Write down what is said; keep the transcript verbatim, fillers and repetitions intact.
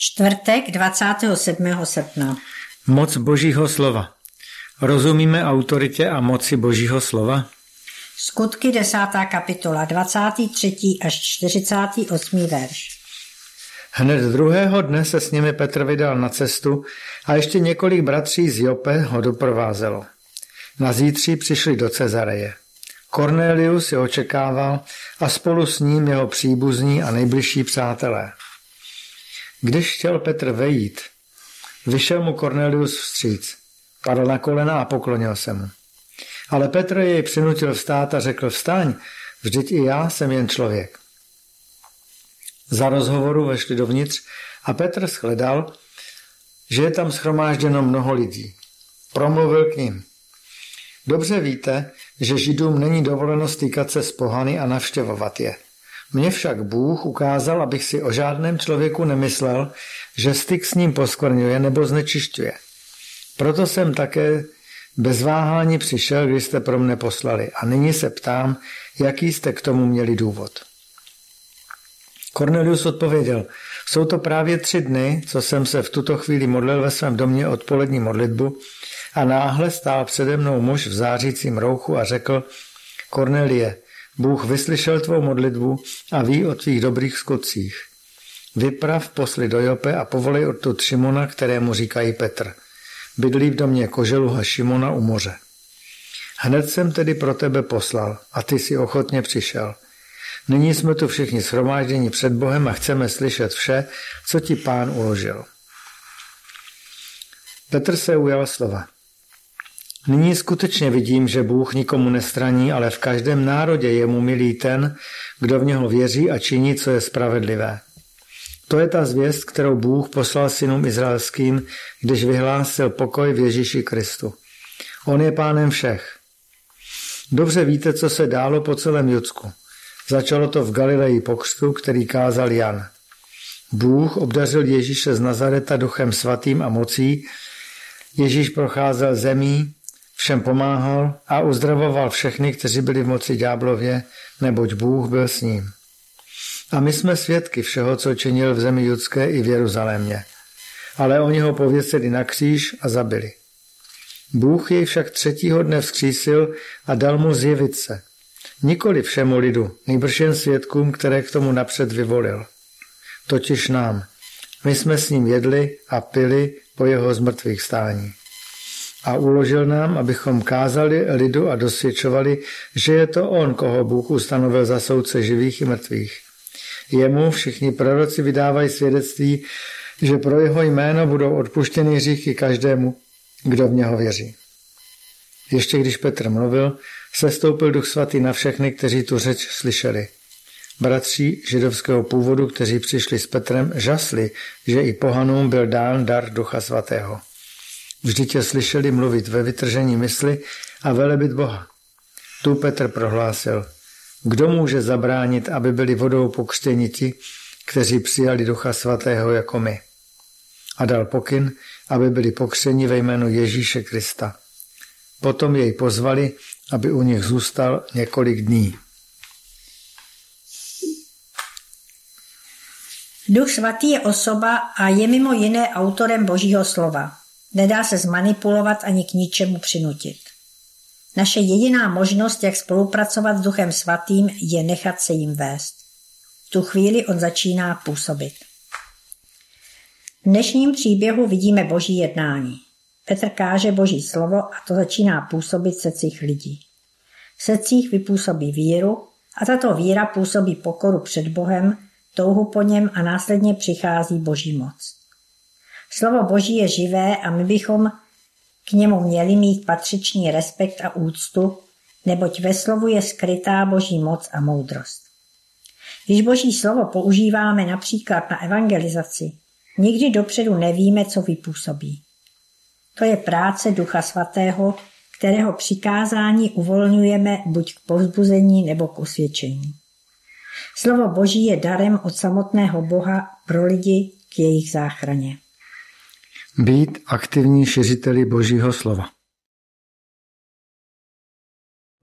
Čtvrtek dvacátého sedmého srpna. Moc Božího slova. Rozumíme autoritě a moci Božího slova? Skutky desátá kapitola, dvacátý třetí až čtyřicátý osmý verš. Hned druhého dne se s nimi Petr vydal na cestu a ještě několik bratří z Jope ho doprovázelo. Na zítří přišli do Cezareje. Kornélius je očekával a spolu s ním jeho příbuzní a nejbližší přátelé. Když chtěl Petr vejít, vyšel mu Kornélius vstříc, padl na kolena a poklonil se mu. Ale Petr jej přinutil vstát a řekl: vstaň, vždyť i já jsem jen člověk. Za rozhovoru vešli dovnitř a Petr shledal, že je tam shromážděno mnoho lidí. Promluvil k nim: dobře víte, že Židům není dovoleno stýkat se s pohany a navštěvovat je. Mně však Bůh ukázal, abych si o žádném člověku nemyslel, že styk s ním poskvrňuje nebo znečišťuje. Proto jsem také bez váhání přišel, když jste pro mne poslali, a nyní se ptám, jaký jste k tomu měli důvod. Kornelius odpověděl: jsou to právě tři dny, co jsem se v tuto chvíli modlil ve svém domě odpolední modlitbu, a náhle stál přede mnou muž v zářícím rouchu a řekl: Kornélie, Bůh vyslyšel tvou modlitbu a ví o tvých dobrých skutcích. Vyprav posly do Jope a povolej odtud Šimona, kterému říkají Petr. Bydlí v domě koželuha Šimona u moře. Hned jsem tedy pro tebe poslal a ty si ochotně přišel. Nyní jsme tu všichni shromážděni před Bohem a chceme slyšet vše, co ti Pán uložil. Petr se ujal slova. Nyní skutečně vidím, že Bůh nikomu nestraní, ale v každém národě je mu milý ten, kdo v něho věří a činí, co je spravedlivé. To je ta zvěst, kterou Bůh poslal synům izraelským, když vyhlásil pokoj v Ježíši Kristu. On je Pánem všech. Dobře víte, co se dálo po celém Judsku. Začalo to v Galileji po křtu, který kázal Jan. Bůh obdařil Ježíše z Nazareta duchem svatým a mocí. Ježíš procházel zemí, všem pomáhal a uzdravoval všechny, kteří byli v moci ďáblově, neboť Bůh byl s ním. A my jsme svědky všeho, co činil v zemi judské i v Jeruzalémě. Ale oni ho pověsili na kříž a zabili. Bůh jej však třetího dne vzkřísil a dal mu zjevit se. Nikoli všemu lidu, nýbrž jen svědkům, které k tomu napřed vyvolil. Totiž nám. My jsme s ním jedli a pili po jeho zmrtvých stání. A uložil nám, abychom kázali lidu a dosvědčovali, že je to on, koho Bůh ustanovil za soudce živých i mrtvých. Jemu všichni proroci vydávají svědectví, že pro jeho jméno budou odpuštěny hříchy každému, kdo v něho věří. Ještě když Petr mluvil, sestoupil Duch svatý na všechny, kteří tu řeč slyšeli. Bratři židovského původu, kteří přišli s Petrem, žasli, že i pohanům byl dán dar Ducha svatého. Vždyť je slyšeli mluvit ve vytržení mysli a velebit Boha. Tu Petr prohlásil: kdo může zabránit, aby byli vodou pokřtěni ti, kteří přijali Ducha svatého jako my? A dal pokyn, aby byli pokřtěni ve jménu Ježíše Krista. Potom jej pozvali, aby u nich zůstal několik dní. Duch svatý je osoba a je mimo jiné autorem Božího slova. Nedá se zmanipulovat ani k ničemu přinutit. Naše jediná možnost, jak spolupracovat s Duchem svatým, je nechat se jim vést. V tu chvíli on začíná působit. V dnešním příběhu vidíme Boží jednání. Petr káže Boží slovo a to začíná působit v srdcích lidí. V srdcích vypůsobí víru a tato víra působí pokoru před Bohem, touhu po něm a následně přichází Boží moc. Slovo Boží je živé a my bychom k němu měli mít patřičný respekt a úctu, neboť ve slovu je skrytá Boží moc a moudrost. Když Boží slovo používáme například na evangelizaci, nikdy dopředu nevíme, co vypůsobí. To je práce Ducha svatého, kterého přikázání uvolňujeme buď k povzbuzení nebo k usvědčení. Slovo Boží je darem od samotného Boha pro lidi k jejich záchraně. Být aktivní šiřiteli Božího slova.